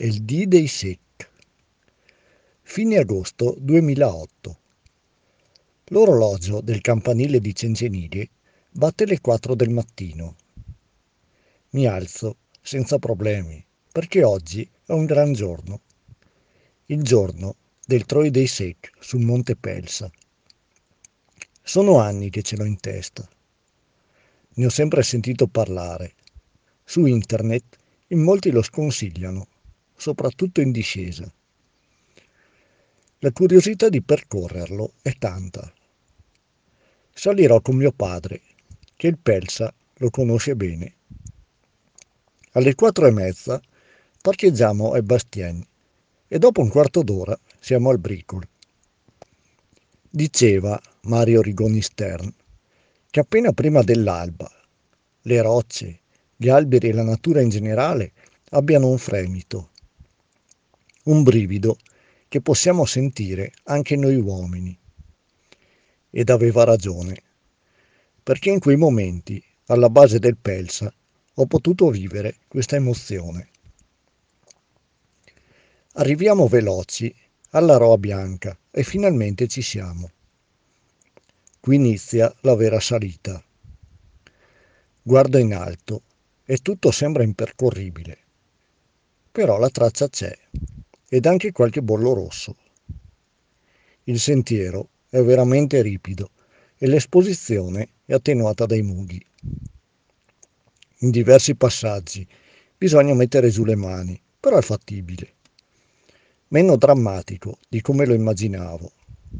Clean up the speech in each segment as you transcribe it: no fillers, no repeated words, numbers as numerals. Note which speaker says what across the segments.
Speaker 1: è il D dei SEC. Fine agosto 2008. L'orologio del campanile di Cencenighe batte le 4 del mattino. Mi alzo senza problemi, perché oggi è un gran giorno. Il giorno del Troi dei Sec sul Monte Pelsa. Sono anni che ce l'ho in testa. Ne ho sempre sentito parlare. Su internet in molti lo sconsigliano, soprattutto in discesa. La curiosità di percorrerlo è tanta. Salirò con mio padre, che il Pelsa lo conosce bene. Alle 4:30 parcheggiamo ai Bastieni e dopo un quarto d'ora siamo al Bricol. Diceva Mario Rigoni Stern che appena prima dell'alba le rocce, gli alberi e la natura in generale abbiano un fremito, un brivido che possiamo sentire anche noi uomini. Ed aveva ragione, perché in quei momenti, alla base del Pelsa, ho potuto vivere questa emozione. Arriviamo veloci alla Roa Bianca e finalmente ci siamo. Qui inizia la vera salita. Guardo in alto e tutto sembra impercorribile, però la traccia c'è ed anche qualche bollo rosso. Il sentiero è veramente ripido e l'esposizione è attenuata dai mughi. In diversi passaggi bisogna mettere giù le mani, però è fattibile. Meno drammatico di come lo immaginavo.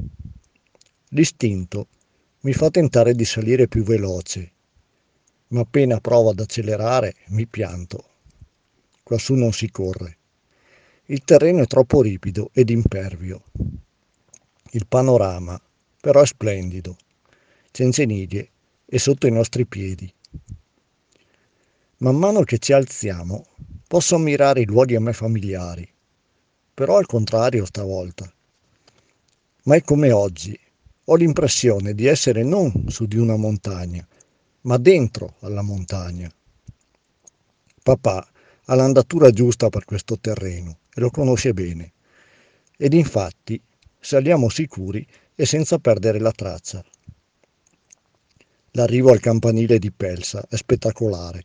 Speaker 1: L'istinto mi fa tentare di salire più veloce, ma appena provo ad accelerare mi pianto. Quassù non si corre. Il terreno è troppo ripido ed impervio. Il panorama però è splendido. Cencenighe è sotto i nostri piedi. Man mano che ci alziamo posso ammirare i luoghi a me familiari, però al contrario stavolta. Ma è come oggi. Ho l'impressione di essere non su di una montagna, ma dentro alla montagna. Papà ha l'andatura giusta per questo terreno e lo conosce bene. Ed infatti saliamo sicuri e senza perdere la traccia. L'arrivo al campanile di Pelsa è spettacolare.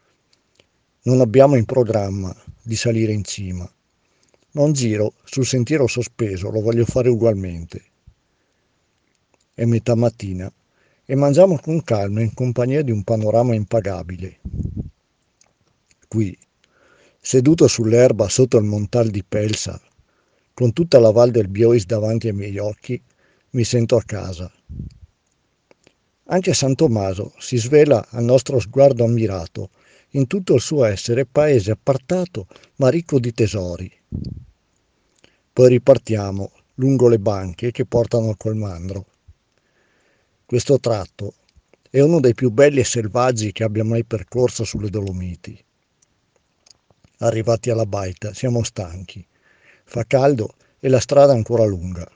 Speaker 1: Non abbiamo in programma di salire in cima, ma un giro sul sentiero sospeso lo voglio fare ugualmente. È metà mattina e mangiamo con calma in compagnia di un panorama impagabile. Qui, seduto sull'erba sotto il montal di Pelsa, con tutta la Val del Biois davanti ai miei occhi, mi sento a casa. Anche San Tommaso si svela al nostro sguardo ammirato in tutto il suo essere paese appartato ma ricco di tesori. Poi ripartiamo lungo le banche che portano al Colmandro. Questo tratto è uno dei più belli e selvaggi che abbia mai percorso sulle Dolomiti. Arrivati alla baita siamo stanchi, fa caldo e la strada è ancora lunga.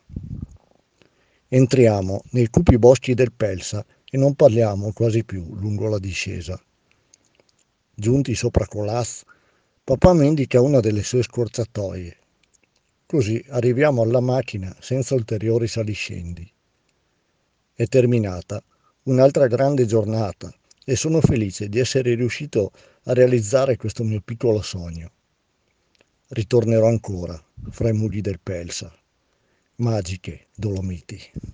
Speaker 1: Entriamo nei cupi boschi del Pelsa e non parliamo quasi più lungo la discesa. Giunti sopra Colaz, papà mi indica una delle sue scorciatoie. Così arriviamo alla macchina senza ulteriori saliscendi. È terminata un'altra grande giornata e sono felice di essere riuscito a realizzare questo mio piccolo sogno. Ritornerò ancora fra i mughi del Pelsa. Magiche Dolomiti.